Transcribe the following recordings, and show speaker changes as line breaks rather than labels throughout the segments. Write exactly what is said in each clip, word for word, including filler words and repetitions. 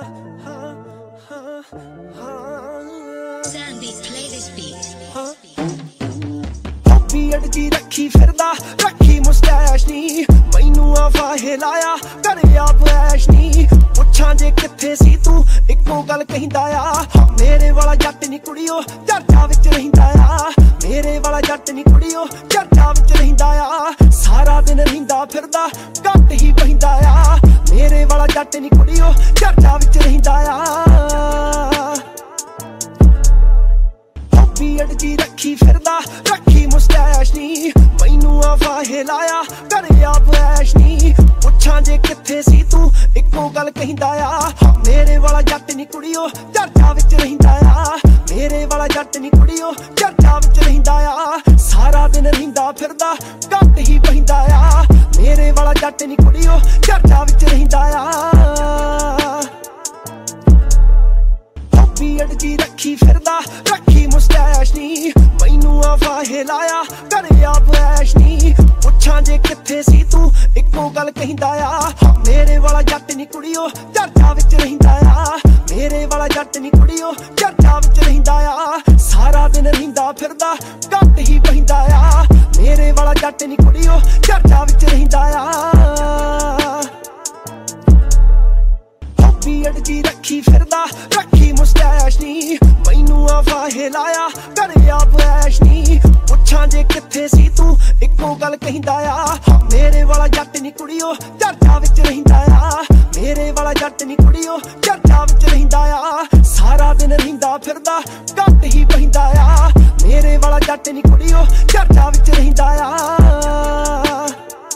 BEd जी रखी फिरदा रखी मुस्टैश नी मैनू आ फाहे लाया करे आप ऐश नी पुछां जे किथे सी तू इक्को गल कहिंदा आ मेरे वाला जट नी कुड़ियो चर्चा विच रहिंदा आ मेरे वाला जट नी कुड़ियो चर्चा विच रहिंदा आ सारा दिन रहिंदा फिरदा घट ही बहिंदा आ मेरे वाला जट नी कुड़ियो चर्चा विच रहिंदा आ बीएड जी रखी फिरदा रखी मुस्टैश नी मैनू आ फाहे लाया करे आप ऐश नी पुछां जे किथे सी तू इक्को गल कहिंदा आ मेरे वाला जट नी कुड़ियो चर्चा विच रहिंदा आ मेरे वाला जट नी कुड़ियो चर्चा विच रहिंदा आ सारा दिन रहिंदा फिरदा घट ही बहिंदा आ मेरे वाला जट नी कुड़ियो चर्चा विच रहिंदा आ बीएड जी रखी फिरदा रखी मुस्टैश नी मैनू आ फाहे लाया करे आप ऐश नी पुछां जे किथे सी तू इक्को गल कहिंदा आ मेरे वाला जट नी कुड़ियो चर्चा विच रहिंदा आ मेरे वाला जट नी कुड़ियो चर्चा विच रहिंदा आ सारा दिन रहिंदा फिरदा घट ही बहिंदा आ मेरे वाला जट नी कुड़ियो चर्चा विच रहिंदा आ बीएड जी रखी फिरदा रखी मुस्टैश नी मैनू आ फाहे लाया करे आप ऐश नी पुछां जे किथे सी तू इक्को गल कहिंदा आ मेरे वाला जट नी कुड़ियो चर्चा विच रहिंदा आ मेरे वाला जट नी कुड़ियो चर्चा विच रहिंदा आ सारा दिन रहिंदा फिरदा घट ही बहिंदा आ मेरे वाला जट नी कुड़ियो चर्चा विच रहिंदा आ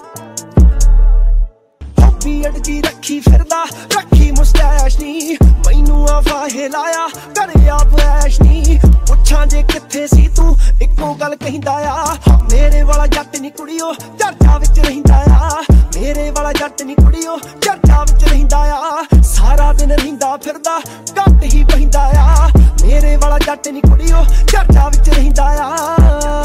बीएड जी रखी फिरदा रखी मुस्टैश नी मैनू आ फाहे लाया करे आप ऐश नी पुछां जे किथे सी तू इक्को गल कहिंदा आ मेरे वाला जट नी कुड़ियो चर्चा विच रहिंदा आ मेरे वाला जट नी कुड़ियो चर्चा विच रहिंदा आ सारा दिन रहिंदा फिरदा घट ही बहिंदा आ मेरे वाला जट नी कुड़ियो चर्चा विच रहिंदा आ